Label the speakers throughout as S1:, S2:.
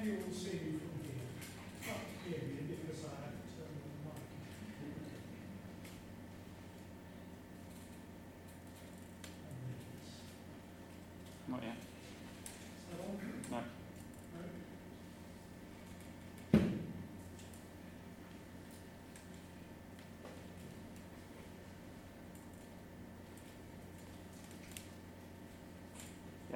S1: can you all see me from here? Can't hear me because I have to turn on the mic.
S2: Not yet.
S1: Is that on?
S2: No.
S1: No?
S2: Yeah.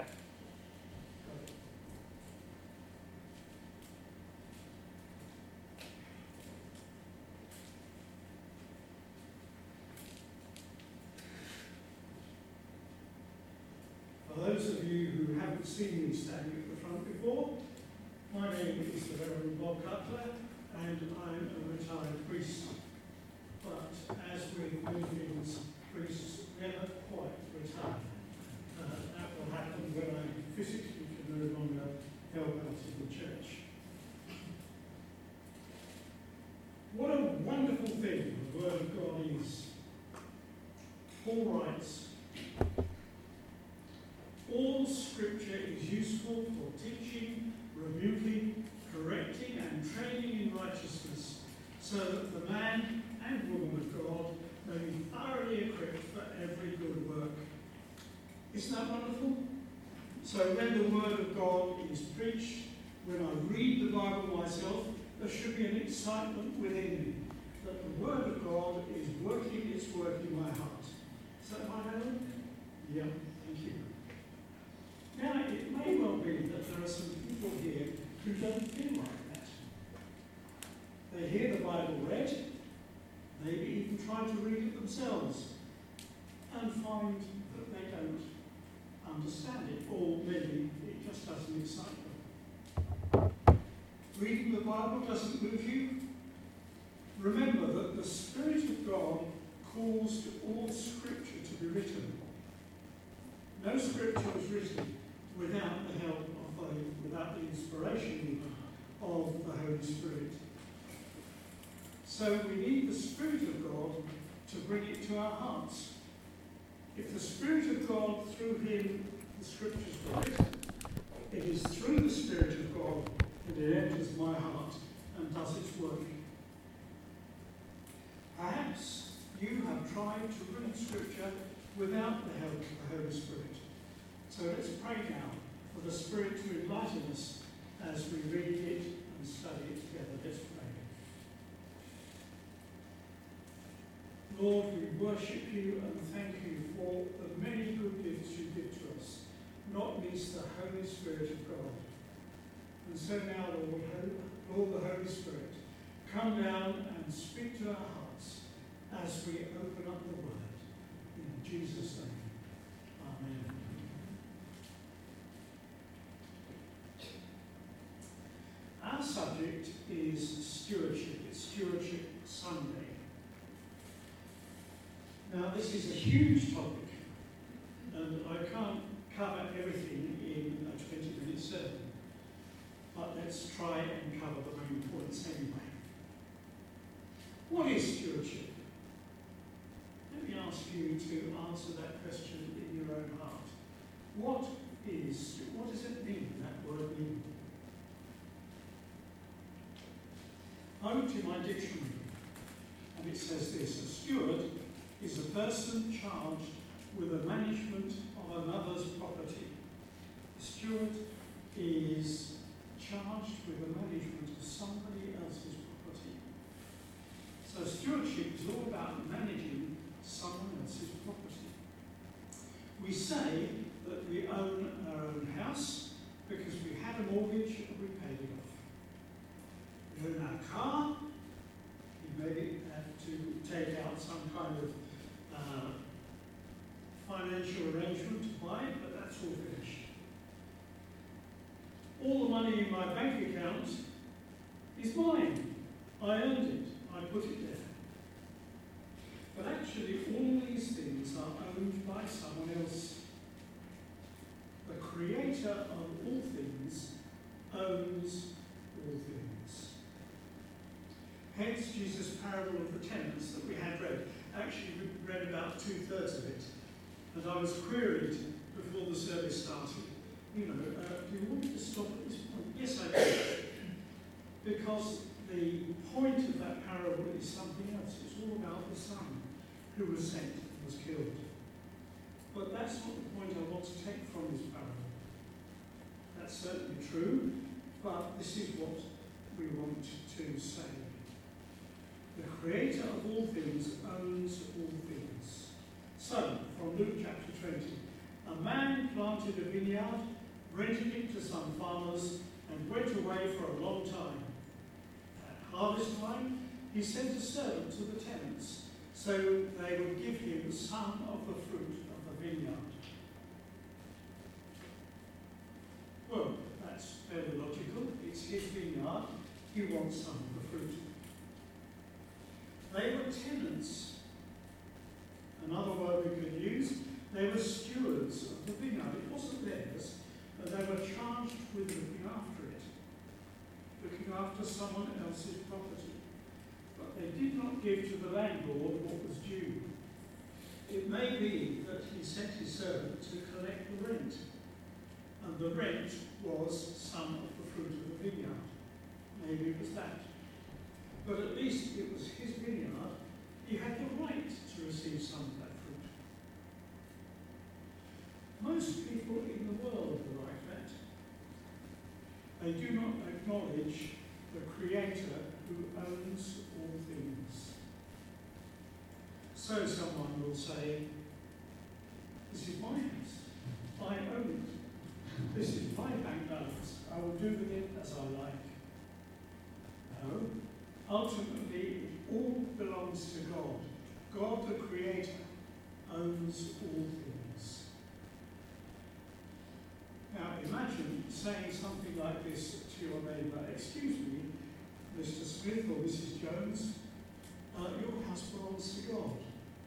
S1: For those of you who haven't seen me standing at the front before, my name is the Reverend Bob Cutler, and I'm a retired priest. But as with Lutherans, priests never quite retire. That will happen when I physically can no longer help out in the church. What a wonderful thing the Word of God is. Paul writes, all Scripture is useful for teaching, rebuking, correcting, and training in righteousness, so that the man and woman of God may be thoroughly equipped for every good work. Isn't that wonderful? So when the Word of God is preached, when I read the Bible myself, there should be an excitement within me that the Word of God is working its work in my heart. Is that right, Alan? Yeah, thank you. Now, it may well be that there are some people here who don't feel like that. They hear the Bible read, maybe even try to read it themselves, and find that they don't understand it, or maybe it just doesn't excite them. Reading the Bible doesn't move you? Remember that the Spirit of God calls to all Scripture to be written. No Scripture was written without the help of without the inspiration of the Holy Spirit. So we need the Spirit of God to bring it to our hearts. If the Spirit of God, through him, the Scriptures were written, it is through the Spirit of God that it enters my heart and does its work. Perhaps you have tried to read Scripture without the help of the Holy Spirit. So let's pray now for the Spirit to enlighten us as we read it and study it together. Let's pray. Lord, we worship you and thank you for the many good gifts you give to us, not least the Holy Spirit of God. And so now, Lord, the Holy Spirit, come down and speak to our hearts as we open up the Word. In Jesus' name, amen. Our subject is stewardship. It's Stewardship Sunday. Now, this is a huge topic, and I can't cover everything in a 20-minute sermon, but let's try and cover the main points anyway. What is stewardship? Let me ask you to answer that question in your own heart. What does it mean, that word mean? I looked in my dictionary, and it says this: a steward is a person charged with the management of another's property. A steward is charged with the management of somebody else's property. So stewardship is all about managing someone else's property. We say that we own our own house because we had a mortgage and we paid it off. We own our car. You maybe have to take out some kind of financial arrangement to buy it, but that's all finished. All the money in my bank account is mine. I earned it. I put it there. But actually, all these things are owned by someone else. The Creator of all things owns all things. Hence Jesus' parable of the tenants that we had read. Actually, we read about 2/3 of it. And I was queried before the service started do you want me to stop at this point? Yes, I do. Because the point of that parable is something else. It's all about the son who was sent and was killed. But that's not the point I want to take from this parable. That's certainly true, but this is what we want to say. The creator of all things owns all things. So, from Luke chapter 20, a man planted a vineyard, rented it to some farmers, and went away for a long time. At harvest time, he sent a servant to the tenants, so they would give him some of the fruit of the vineyard. Well, that's fairly logical. It's his vineyard. He wants some of the fruit. They were tenants. Another word we could use. They were stewards of the vineyard. It wasn't theirs, but they were charged with looking after it, looking after someone else's property. But they did not give to the landlord what was due. It may be that he sent his servant to collect the rent, and the rent was some of the fruit of the vineyard. Maybe it was that. But at least it was his vineyard. He had the right to receive some of that fruit. Most people in the world are like that. They do not acknowledge the Creator who owns all things. So someone will say, this is my house. I own it. This is my bank balance. I will do with it as I like. No. Ultimately, it all belongs to God. God, the Creator, owns all things. Now, imagine saying something like this to your neighbour. Excuse me, Mr. Smith or Mrs. Jones, your house belongs to God.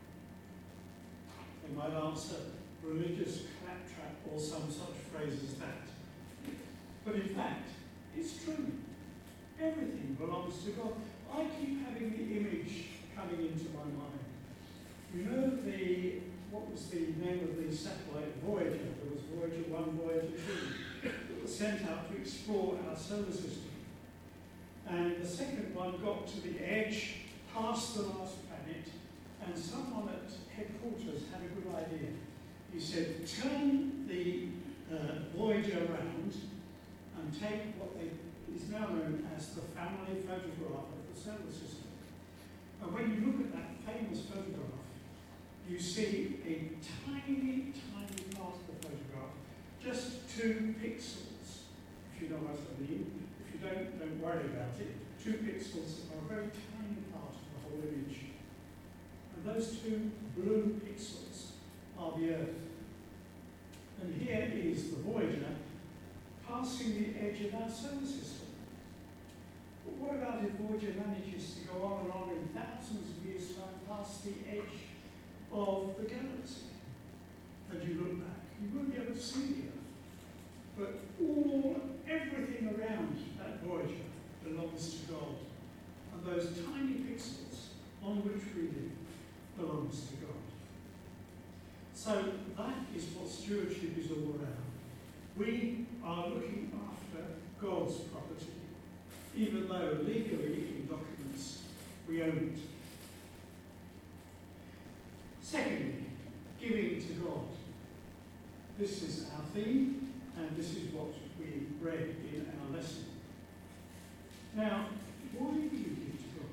S1: They might answer religious claptrap or some such phrase as that. But in fact, it's true. Everything belongs to God. I keep having the image coming into my mind. You know what was the name of the satellite Voyager? There was Voyager 1, Voyager 2, that was sent out to explore our solar system. And the second one got to the edge, past the last planet, and someone at headquarters had a good idea. He said, turn the Voyager around and take what is now known as the family photograph of the solar system. And when you look at that famous photograph, you see a tiny, tiny part of the photograph, just 2 pixels, if you know what I mean. If you don't worry about it. 2 pixels are a very tiny part of the whole image. And those 2 blue pixels are the Earth. And here is the Voyager passing the edge of our solar system. But what about if Voyager manages to go on and on in thousands of years' time past the edge of the galaxy? And you look back, you won't be able to see the Earth. But everything around that Voyager belongs to God. And those tiny pixels on which we live belongs to God. So that is what stewardship is all about. We are looking after God's property, even though legally in documents we own it. Secondly, giving to God. This is our theme, and this is what we read in our lesson. Now, why do you give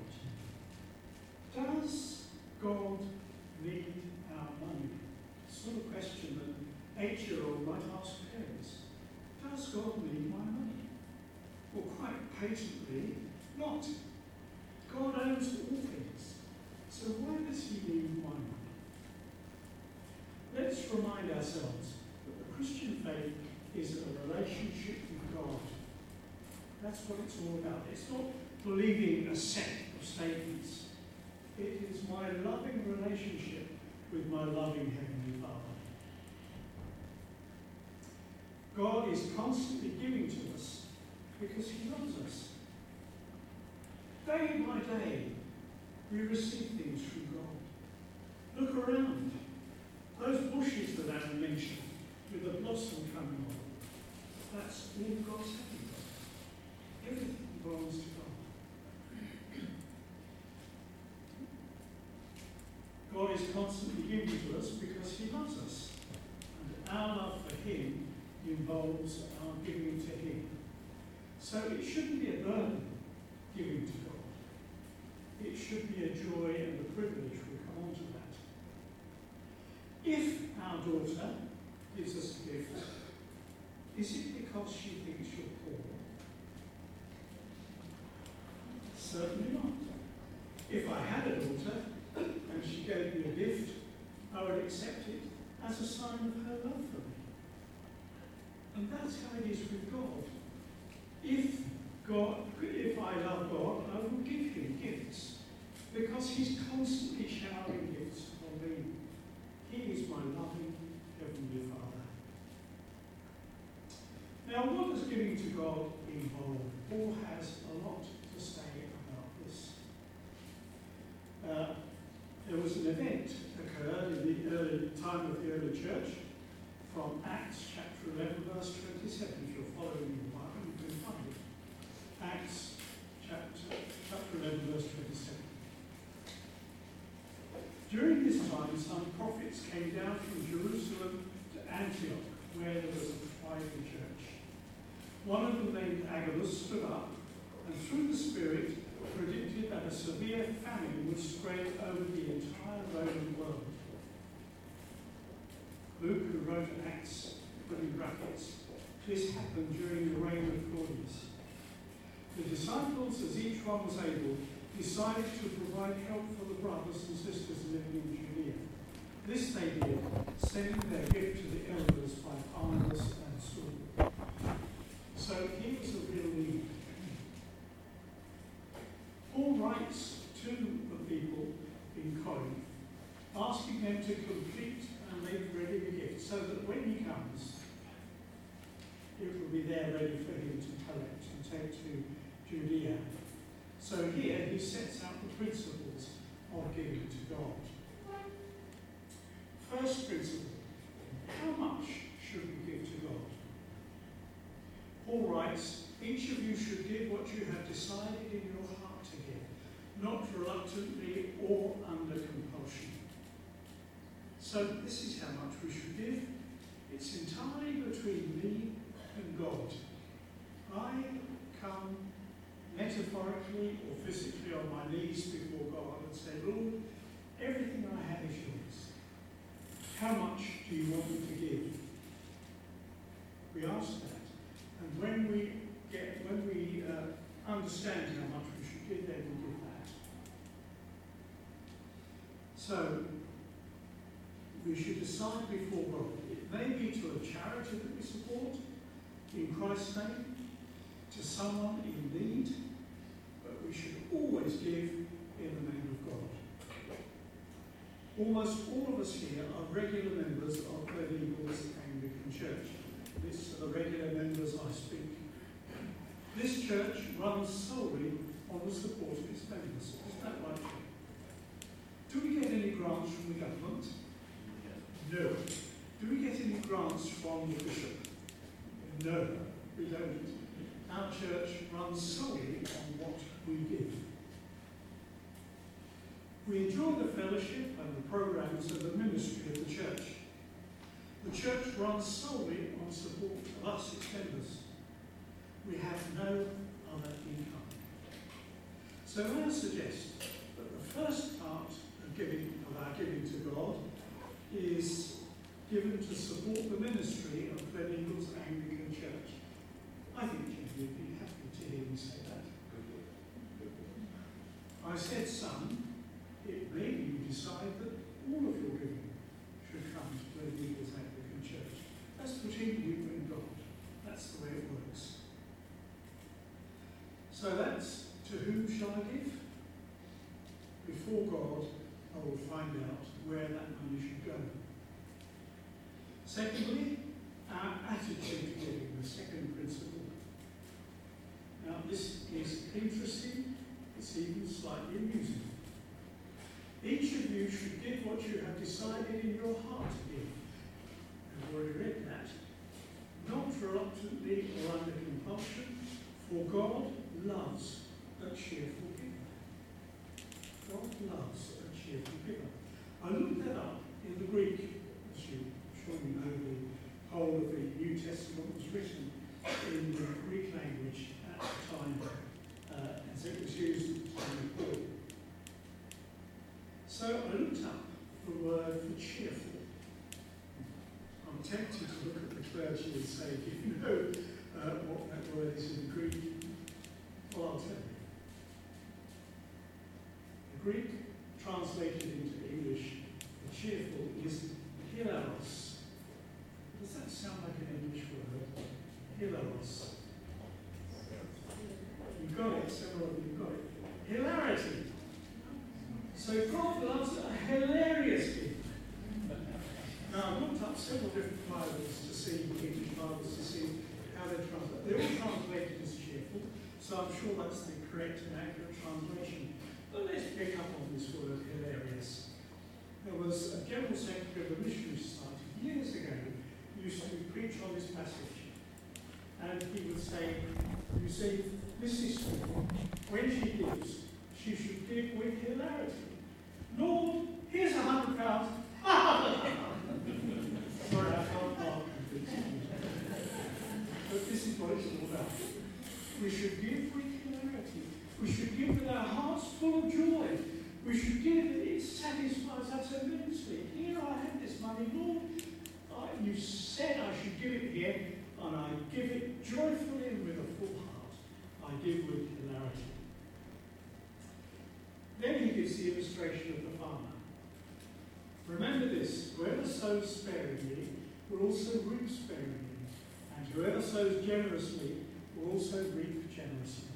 S1: to God? Does God need our money? Sort of question that an 8-year-old might ask parents. Does God need my money? Well, quite patently, not. God owns all things. So why does he need my money? Let's remind ourselves that the Christian faith is a relationship with God. That's what it's all about. It's not believing a set of statements. It is my loving relationship with my loving Heavenly Father. God is constantly giving to us because he loves us. Day by day, we receive things from God. Look around. Those bushes that Aaron mentioned, with the blossom coming on, That's all God's having got. Everything belongs to God. God is constantly giving to us because he loves us. And our love for him involves our giving to him. So it shouldn't be a burden giving to God. It should be a joy and a privilege. We'll come on to that. If our daughter gives us a gift, is it because she thinks you're poor? Certainly not. If I had a daughter and she gave me a gift, I would accept it as a sign of her love for me. And that's how it is with God. If I love God, I will give him gifts because he's constantly showering gifts on me. He is my loving Heavenly Father. Now, what does giving to God involve? Paul has a lot to say about this. There was an event occurred in the early time of the early church from Acts chapter 11, verse 27. If you're following the Bible, you can find it. Acts chapter 11, verse 27. During this time, some prophets came down from Jerusalem to Antioch, where there was a thriving church. One of them, named Agabus, stood up and through the Spirit predicted that a severe famine would spread over the entire Roman world. Luke, who wrote Acts, put in brackets, this happened during the reign of Claudius. The disciples, as each one was able, decided to provide help for the brothers and sisters living in Judea. This they did, sending their gift to the elders by Barnabas and Saul. So here was a real need. Paul writes to the people in Corinth, asking them to complete and make ready the gift, so that when he comes, it will be there ready for him to collect and take to Judea. So here he sets out the principles of giving to God. First principle, how much should we give to God? Paul writes, each of you should give what you have decided in your heart to give, not reluctantly or under compulsion. So this is how much we should give. It's entirely between me and God. I come metaphorically or physically on my knees before God and say, Lord, everything I have is yours. How much do you want me to give? We ask that. And when we understand how much we should give, then we give that. So, we should decide before God. It may be to a charity that we support in Christ's name, to someone in need, but we should always give in the name of God. Almost all of us here are regular members of Gleneagles Anglican Church. These are the regular members I speak. This church runs solely on the support of its members. Is that right? Do we get any grants from the government? No. Do we get any grants from the bishop? No, we don't. Our church runs solely on what we give. We enjoy the fellowship and the programs of the ministry of the church. The church runs solely on support of us, its members. We have no other income. So I suggest that the first part of our giving to God is given to support the ministry of Gleneagles Anglican Church. I think Jim would be happy to hear me say that. I said some. It may be you decide that all of your giving should come to Gleneagles Anglican Church. That's between you and God. That's the way it works. So that's to whom shall I give? Before God, I will find out where that money should go. Secondly, our attitude to giving, the second principle. Now, this is interesting. It's even slightly amusing. Each of you should give what you have decided in your heart to give. I've already read that. Not reluctantly For God loves a cheerful giver. God loves a cheerful giver. I looked that up in the Greek, as you surely know, the whole of the New Testament was written in the Greek language at the time, as it was used at the time of Paul. So I looked up the word for cheerful. I'm tempted to look at the clergy and say, do you know what that word is in Greek? Well, I'll tell you. The Greek translated into English, the cheerful, is hilaros. Does that sound like an English word? Hilaros. You got it, several of you got it. Hilarity. So God loves a hilarious gift. Now, I've looked up several different Bibles to see, English Bibles, to see how they translate. They're all translated as cheerful, so I'm sure that's the correct and accurate translation. But let's pick up on this word, hilarious. There was a General Secretary of the Missionary Society years ago who used to preach on this passage. And he would say, you see, this sister, when she gives, she should give with hilarity. Lord, here's £100. Sorry, I can't laugh. But this is what it's all about. We should give with hilarity. We should give with our hearts full of joy. We should give that it satisfies us immensely. Here I have this money, Lord. You said I should give it here, and I give it joyfully and with a full heart. I give with hilarity. Then he gives the illustration of the farmer. Remember this, whoever sows sparingly will also reap sparingly, and whoever sows generously will also reap generously.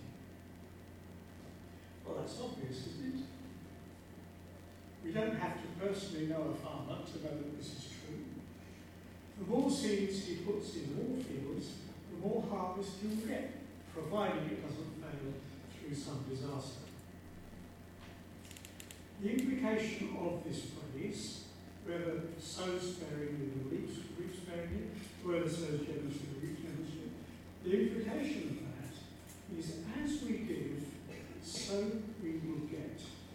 S1: Well, that's obvious, isn't it? We don't have to personally know a farmer to know that this is true. The more seeds he puts in more fields, the more harvest he will get, providing it doesn't fail through some disaster. The implication of this phrase, whoever sows sparingly will reap sparingly, whoever sows generously will reap generously, the implication of that is as we give, so we will get.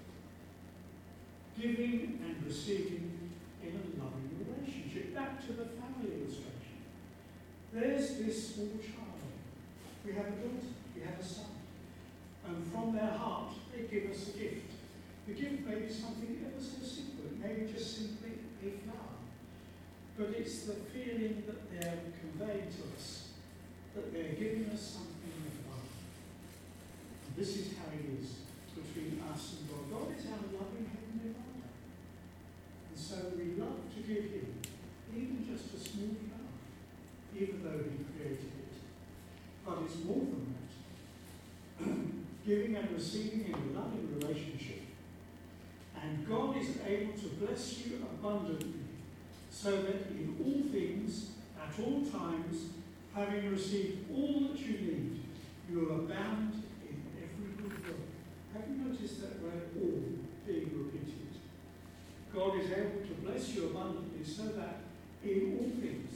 S1: Giving and receiving in a loving relationship. Back to the family illustration. There's this small child. We have a daughter, we have a son. And from their heart, they give us a gift. The gift may be something ever so simple, maybe just simply a flower. But it's the feeling that they're conveying to us, that they're giving us something of love. And this is how it is between us and God. God is our loving Heavenly Father. And so we love to give Him even just a small flower, even though He created it. But it's more than that. Giving and receiving in a loving relationship. And God is able to bless you abundantly, so that in all things, at all times, having received all that you need, you will abound in every good work. Have you noticed that word all being repeated? God is able to bless you abundantly, so that in all things,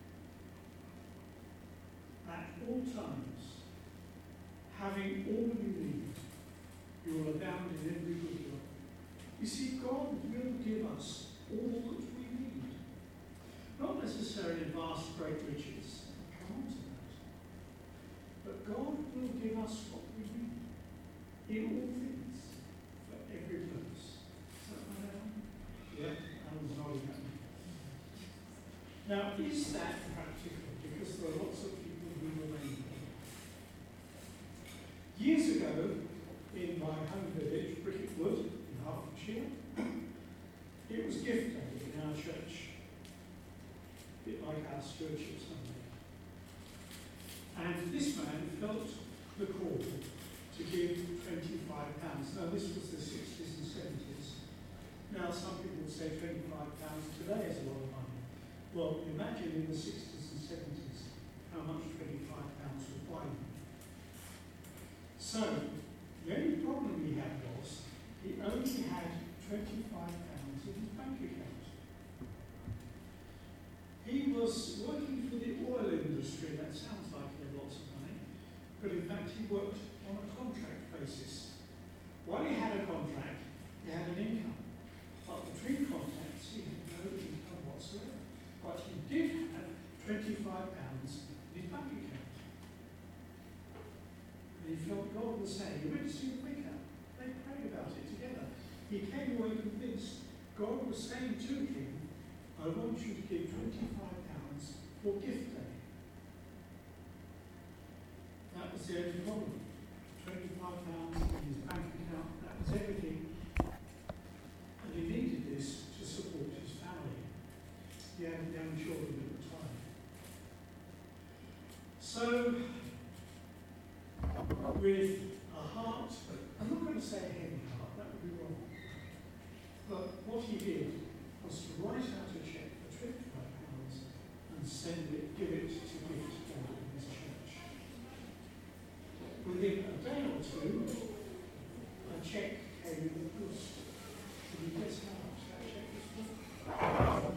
S1: at all times, having all you need, you will abound in every good work. You see, God will give us all that we need. Not necessarily vast, great riches. Come on to that. But God will give us what we need. In all things. For every purpose. Is that right, Alan? Yeah, Alan's nodding at me. Now, is that practical? Because there are lots of people who remain there. Years ago, in my home village, Bricket Wood, Hertfordshire, it was gift day in our church, a bit like our stewardship Sunday. And this man felt the call to give £25. Now this was the 60s and 70s. Now some people would say £25 today is a lot of money. Well, imagine in the 60s and 70s how much £25 would buy you. So, the only problem he had was he only had £25 in his bank account. He was working for the oil industry. That sounds like he had lots of money, but in fact £25 in his bank account. And he felt God was saying, you went to see the vicar. They prayed about it together. He came away convinced God was saying to him, I want you to give £25 for gift day. That was the only problem. £25 in his bank account, that was everything. And he needed this to support his family. He had young children at the time. So, with a heart, I'm not going to say a heavy heart, that would be wrong. But what he did was to write out a cheque for £25 and send it, give it to gift God in his church. Within a day or two, a cheque came in the post. Can you guess how much that cheque was for? £25.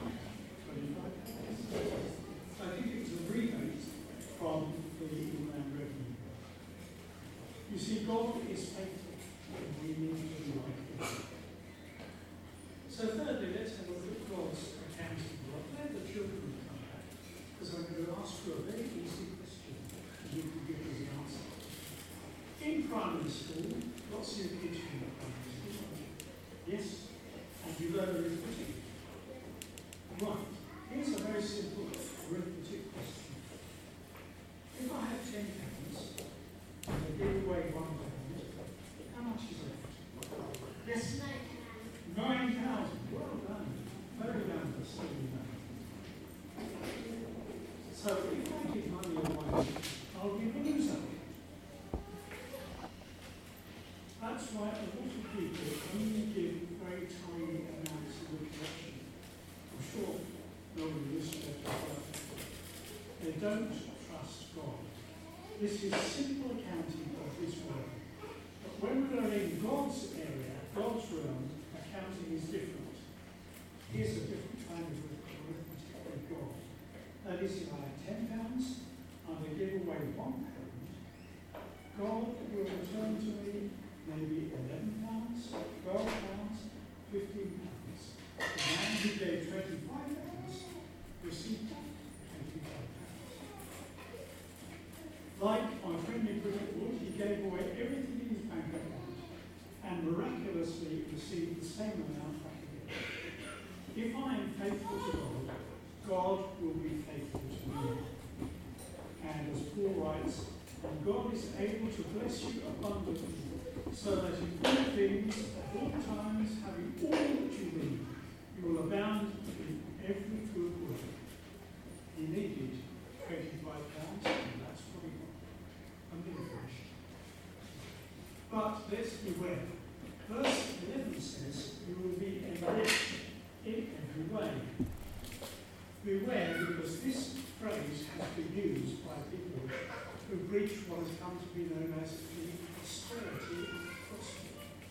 S1: I think it was a rebate from the Inland Revenue. You see, God is faithful, and we need to be like him. So thirdly, let's have a look at God's accounting block. Let the children come back, because I'm going to ask you a very easy question, and you can give us an answer. In primary school, lots of your kids from primary school, yes? And you learn arithmetic. Right. Here's a very simple arithmetic question. If I have £10 and I give away £1, how much is left? Yes? £9,000. Well done. Very done. So if I give money away, I'll be a loser. That's why a lot of people only give very tiny amounts of the collection. I'm sure nobody in this church they don't trust God. This is simple accounting of His word. But when we are in God's area, God's realm, accounting is different. Here's a different kind of arithmetic with God. That is, if I have £10 and I give away £1, God will return to me maybe £11, £12, £15. The man who gave £25 received £25. Like my friend in Brickwood, he gave away everything in his bank account and miraculously received the same amount back again. If I am faithful to God, God will be faithful to me. And as Paul writes, and God is able to bless you abundantly, so that in all things, at all times, having all that you need, you will abound in every good work. He needed £25, and that's what he got. I'm being finished. But let's beware. Verse 11 says, you will be enriched in every way. Beware, because this phrase has been used by people who preach what has come to be known as the prosperity gospel.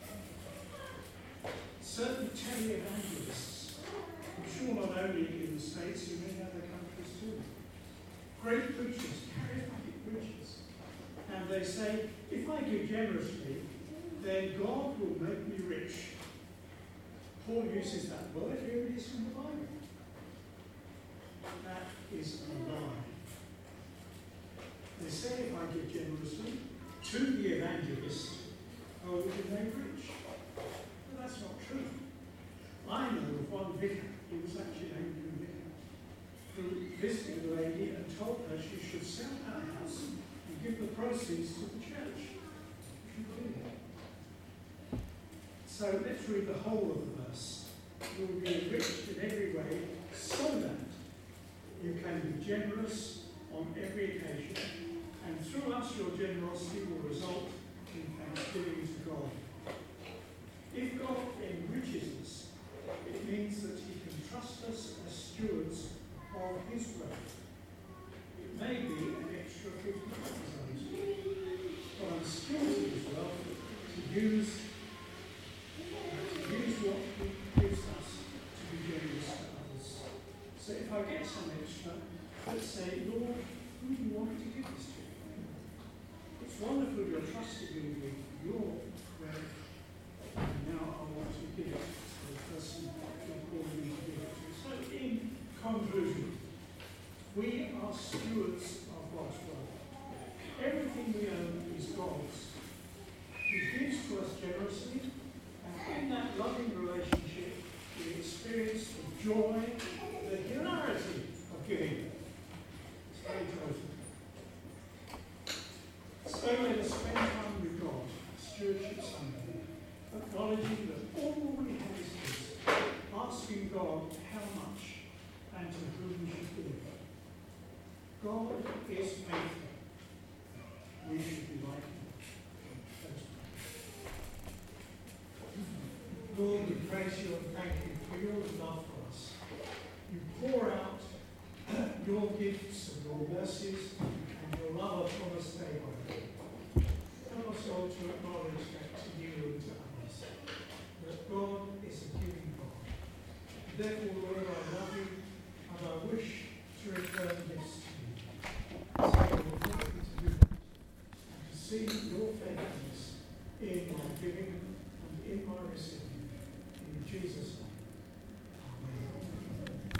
S1: Certain televangelists, I'm sure not only in the States, in many other countries too, great preachers, charismatic preachers, and they say, if I give generously, then God will make me rich. Paul uses that word, here it is from the Bible. That is a lie. They say if I give generously to the evangelist, I will be made rich. But that's not true. I know of one vicar, he was actually an Anglican vicar, who visited a lady and told her she should sell her house and give the proceeds to the church. She believed it. So let's read the whole of the verse. You will be enriched in every way, so that you can be generous on every occasion, and through us your generosity will result in thanksgiving to God. If God enriches us, it means that He can trust us as stewards of His wealth. It may be an extra £50, but I'm stewarding His wealth to use what He gives us to be generous to others. So if I get some extra, let's say, Lord, who do you want me to give this to? It's wonderful you're trusting me with your wealth, and now I want to give it to the person you're calling me to give it to. So in conclusion, We are stewards of God's wealth. Everything we own is God's. He gives to us generously, and in that loving relationship, we experience the joy, the hilarity of giving. It's very close. So let us spend time with God, Stewardship Sunday, acknowledging that all we have is His, asking God how much and to whom we should give. God is faithful. We should be like Him. Lord, we praise you and thank you for your love for us. You pour out your gifts and your mercies and your love upon us day by day. Help us all to acknowledge that to you and to others, that God is a giving God. Therefore,